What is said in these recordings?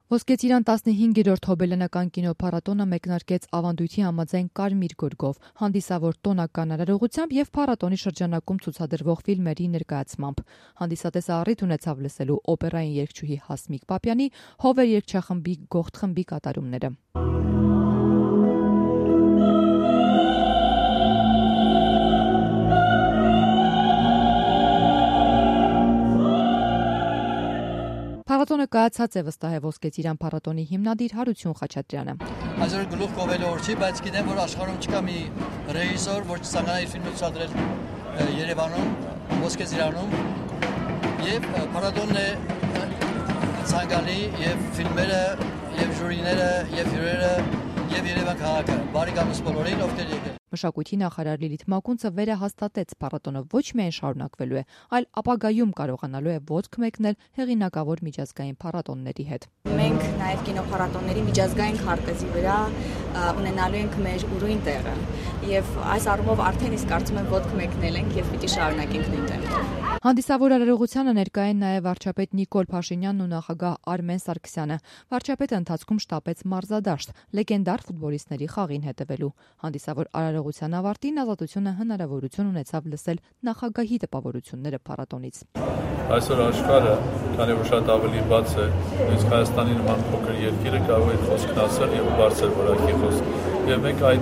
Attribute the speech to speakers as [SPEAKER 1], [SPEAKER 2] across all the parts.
[SPEAKER 1] Ոսկե ծիրան 15-րդ հոբելյանական կինոփառատոնը մեկնարկեց ավանդույթի համաձայն կարմիր գորգով, հանդիսավոր տոնական արարողությամբ եւ փառատոնի շրջանակում ցուցադրվող ֆիլմերի ներկայացմամբ։ Հանդիսատեսը առիթ ունեցավ լսելու օպերային երգչուհի Հասմիկ Պապյանի «Հովեր» երգչախմբի «Գողթ» խմբի կատարումները։ Փառատոնը կայացած է, վստահ է Ոսկե ծիրան փառատոնի հիմնադիր Հարություն Խաչատրյանը։
[SPEAKER 2] Այսօր գլուխ կովելու օր չի, բայց գիտեմ, որ աշխարհում չկա մի ռեժիսոր, որ ցանկանա իր ֆիլմը ցուցադրել Երևանում, Ոսկե ծիրանում, եւ փառատոնն է ցանկալի եւ ֆիլմերը, եւ ժյուրիները, եւ հյուրերը, եւ Երևան քաղաքը։ Բարի գալուս բոլորին, ովքեր եկել։
[SPEAKER 1] Մշակույթի նախարար Լիլիթ Մակունցը վերահաստատեց փառատոնը ոչ միայն շարունակվելու է, այլ ապագայում կարողանալու է ոտք մեկնել հեղինակավոր միջազգային փառատոնների հետ։
[SPEAKER 3] Մենք նաև կինոփառատոնների միջազգային քարտեզի վրա ունենալու ենք մեր ուրույն տեղը եւ այս առումով արդեն իսկ կարծում եմ ոտք մեկնել ենք եւ պիտի շարունակենք նույն տեմպով։
[SPEAKER 1] Հանդիսավոր արարողությանը ներկա են նաև վարչապետ Նիկոլ Փաշինյանն ու նախագահ Արմեն Սարգսյանը։ Վարչապետը ընթացքում շտապեց մարզադաշտ լեգենդար ֆուտբոլիստների խաղին հետևելու։ Հանդիսավոր արարողության ավարտին ազատությունը հնարավորություն ունեցավ լսել նախագահի տպավորությունները փառատոնից։
[SPEAKER 4] Այսօր աշխարհը, քանի որ շատ ավելի բաց է, իսկ Հայաստանի նման փոքր երկիրը կարող է խոսքն ասել եւ բարձր որակի խոսք։ Եվ մենք այդ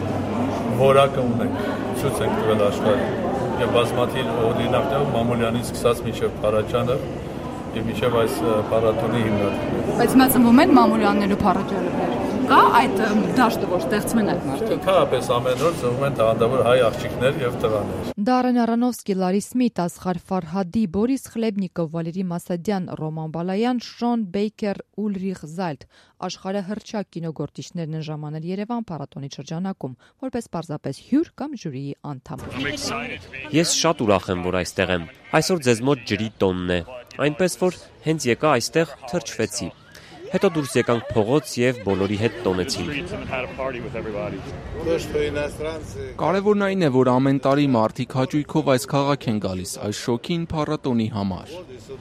[SPEAKER 4] որակը ունենք, ցույց ենք տվել աշխարհին։ Եվ բազմաթիվ օրինակներով Մամուլյանից սկսած մինչև Փարաջանը եւ մինչև այս փառատոնի հիմնադիրը։
[SPEAKER 5] Բայց մածնվում են Մամուլյաններու փառատոները։ Կա այդ դաշտը, որ ստեղծվում են այդ մարդիկ։
[SPEAKER 4] Քահապես ամեն օր ծնվում են տաղանդավոր հայ աղջիկներ եւ տղաներ։
[SPEAKER 1] Դարեն Արանովսկի, Լարի Սմիթ, Ասղար Ֆարհադի, Բորիս Խլեբնիկով, Վալերի Մասադյան, Ռոման Բալայան, Շոն Բեյքեր, Ուլրիխ Զալտ աշխարհը հռչակ կինոգործիչներն են ժամանել Երևան փառատոնի շրջանակում, որպես պարզապես հյուր կամ ժյուրիի անդամ։
[SPEAKER 6] Ես շատ ուրախ եմ, որ այստեղ եմ։ Այսօր ձեզ մոտ ջրի տոնն է, այնպես որ հենց եկա այստեղ թրջվեցի։ Հետո դուրս եկանք փողոց եւ բոլորի հետ տոնեցինք։
[SPEAKER 7] Կարևորն այն է, որ ամեն տարի մարդիկ հաճույքով այս քաղաք են գալիս այս շոքին փառատոնի համար։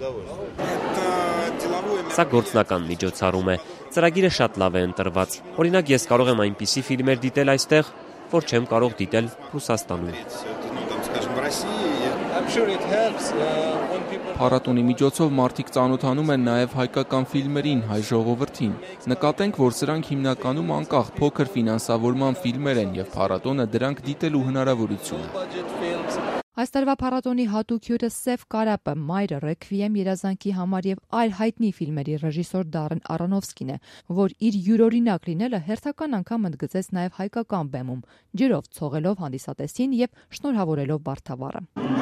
[SPEAKER 6] Սա գործնական միջոցառում է։ Ծրագիրը շատ լավ է ընտրված։ Օրինակ ես կարող եմ այնպիսի ֆիլմեր դիտել այստեղ, որ չեմ կարող դիտել Ռուսաստանում։
[SPEAKER 7] Փառատոնի միջոցով մարդիկ ծանոթանում են նաև հայկական ֆիլմերին, հայ ժողովրդին։ Նկատենք, որ սրանք հիմնականում անկախ փոքր ֆինանսավորման ֆիլմեր են եւ փառատոնը դրանք դիտելու հնարավորություն է։
[SPEAKER 1] Այս տարվա փառատոնի հատուկ հյուրը Սև կարապը, Մայրը, Ռեքվիեմ երազանքի համար եւ այլ հայտնի ֆիլմերի ռեժիսոր Դարեն Արանովսկին է, որ իր յուրօրինակ լինելը հերթական անգամ ընդգծեց նաև հայկական բեմում, ջրով ցողելով հանդիսատեսին եւ շնորհավորելով Վարդավառը։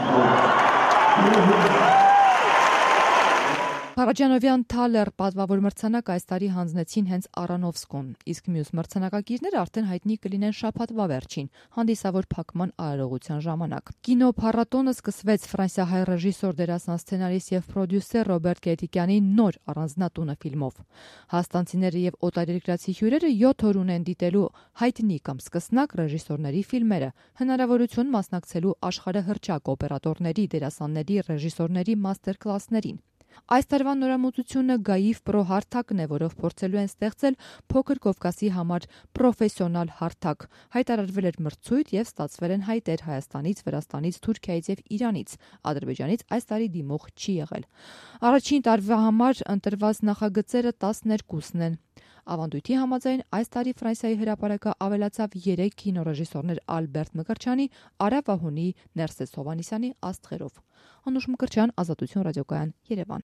[SPEAKER 1] Փարաջանովյան Թալեր պատվավոր մրցանակ այս տարի հանձնեցին հենց Արանովսկուն, իսկ մյուս մրցանակակիրները արդեն հայտնի կլինեն շաբաթվա վերջին, հանդիսավոր փակման արարողության ժամանակ։ Կինոփառատոնը սկսվեց ֆրանսիահայ ռեժիսոր, դերասան, սցենարիստ եւ պրոդյուսեր Ռոբերտ Գետիկյանի նոր առանձնատունը ֆիլմով։ Հայաստանցիները եւ օտարերկրացի հյուրերը 7 օր ունեն դիտելու հայտնի կամ սկսնակ ռեժիսորների ֆիլմերը, հնարավորություն մասնակցելու աշխարհահռչակ օպերատորների, դերասանների, ռեժիսորների մաստեր կլասներին։ Այս տարվա նորամուծությունը Գաիվ Պրո հարթակն է, որով փորձելու են ստեղծել փոքր Կովկասի համար պրոֆեսիոնալ հարթակ։ Հայտարարվել էր մրցույթ եւ ստացվել են հայտեր Հայաստանից, Վրաստանից, Թուրքիայից եւ Իրանից։ Ադրբեջանից այս տարի դիմող չի եղել։ Առաջին տարվա համար ընտրված նախագծերը 12-ն են։ Ավանդույթի համաձայն այս տարի Ֆրանսիայի հրապարակը ավելացավ 3 կինոռեժիսորներ Ալբերտ Մկրտչյանի, Արա Վահունի, Ներսես Հովհաննիսյանի աստղերով։ Անուշ Մկրտչյան, Ազատություն ռադիոկայան, Երևան։